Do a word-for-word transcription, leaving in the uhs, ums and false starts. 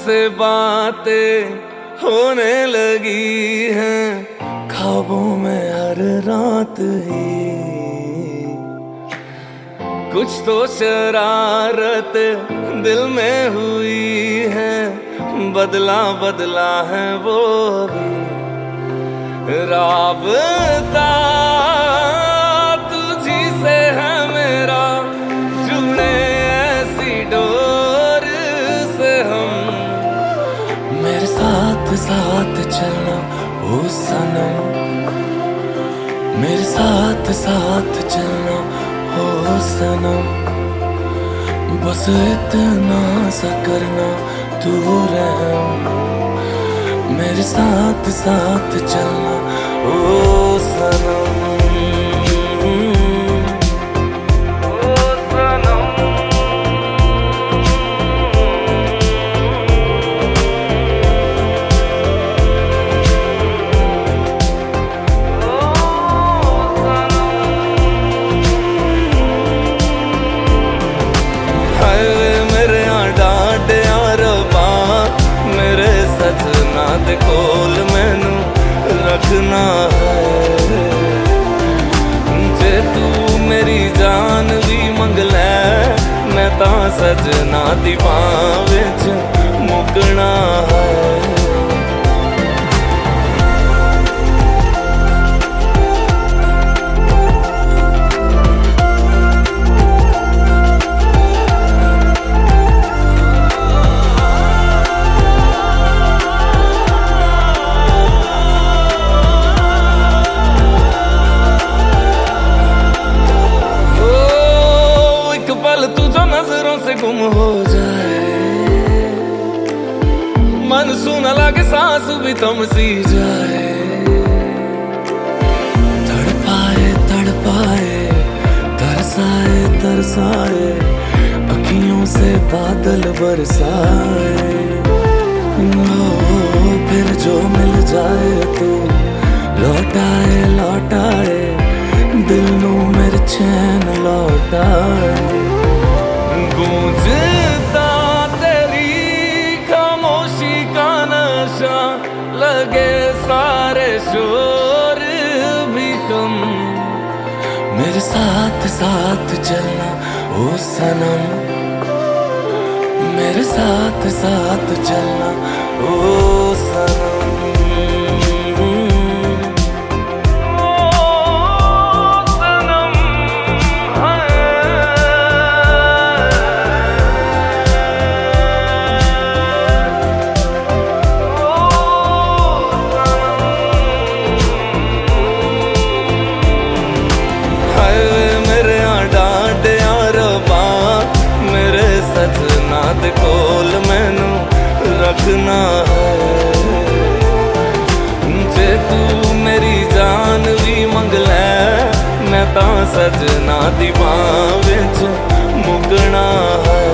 तुझसे बातें होने लगी हैं ख्वाबों में हर रात ही। कुछ तो शरारत दिल में हुई है, बदला बदला है वो भी राबता तुझी से है मेरा, जुड़े ऐसी डोर से हम। मेरे साथ साथ चलना ओ सनम, मेरे साथ साथ चलना ओ सनम। बस इतना सा करना तू रहम, मेरे साथ साथ चलना ओ सनम। सजना दे कोल मैनू रखना है, जे तू मेरी जान भी मंग लै मैं तां सजना दी बां विच मुकना है। तू जो नजरों से गुम हो जाए, मन सुन लगे सांस भी थम सी जाए। तड़पाए तड़पाए तरसाए तरसाए अखियों से बादल बरसाए। ओ, फिर जो मिल जाए तू लौटाए लौटाए दिल नू मेरे चैन लौटाए। गूंजता तेरी खामोशी का नशा, लगे सारे शोर भी कम। मेरे साथ साथ चलना ओ सनम, मेरे साथ साथ चलना ओ सनम। सजना दे कोल मैनू रखना है, जे तू मेरी जान भी मंग लै मैं तां सजना दी बां विच मुकना है।